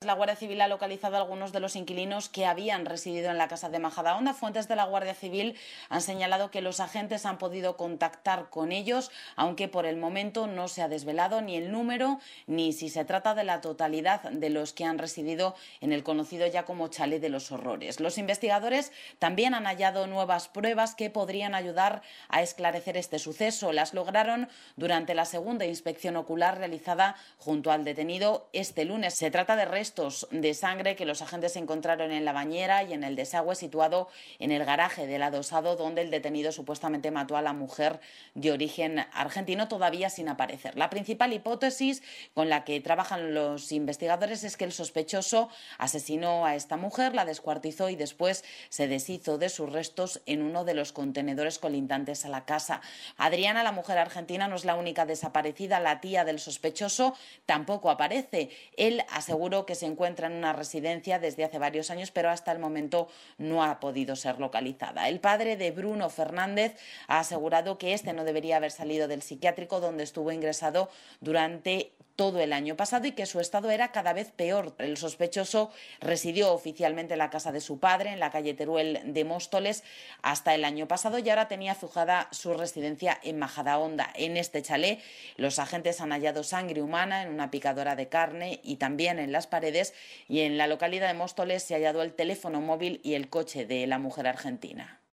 la Guardia Civil ha localizado a algunos de los inquilinos que habían residido en la casa de Majadahonda. Fuentes de la Guardia Civil han señalado que los agentes han podido contactar con ellos, aunque por el momento no se ha desvelado ni el número ni si se trata de la totalidad de los que han residido en el conocido ya como Chalet de los Horrores. Los investigadores también han hallado nuevas pruebas que podrían ayudar a esclarecer este suceso. Las lograron durante la segunda inspección ocular realizada junto al detenido este lunes. Se trata de restos de sangre que los agentes encontraron en la bañera y en el desagüe situado en el garaje del adosado donde el detenido supuestamente mató a la mujer de origen argentino, todavía sin aparecer. La principal hipótesis con la que trabajan los investigadores es que el sospechoso asesinó a esta mujer, la descuartizó y después se deshizo de sus restos en uno de los contenedores colindantes a la casa. Adriana, la mujer argentina, no es la única desaparecida. La tía del sospechoso tampoco aparece. Él aseguró que se encuentra en una residencia desde hace varios años, pero hasta el momento no ha podido ser localizada. El padre de Bruno Fernández ha asegurado que este no debería haber salido del psiquiátrico donde estuvo ingresado durante todo el año pasado y que su estado era cada vez peor. El sospechoso residió oficialmente en la casa de su padre, en la calle Teruel de Móstoles, hasta el año pasado y ahora tenía fijada su residencia en Majadahonda. En este chalet, los agentes han hallado sangre humana en una picadora de carne y también en las paredes, y en la localidad de Móstoles se ha hallado el teléfono móvil y el coche de la mujer argentina.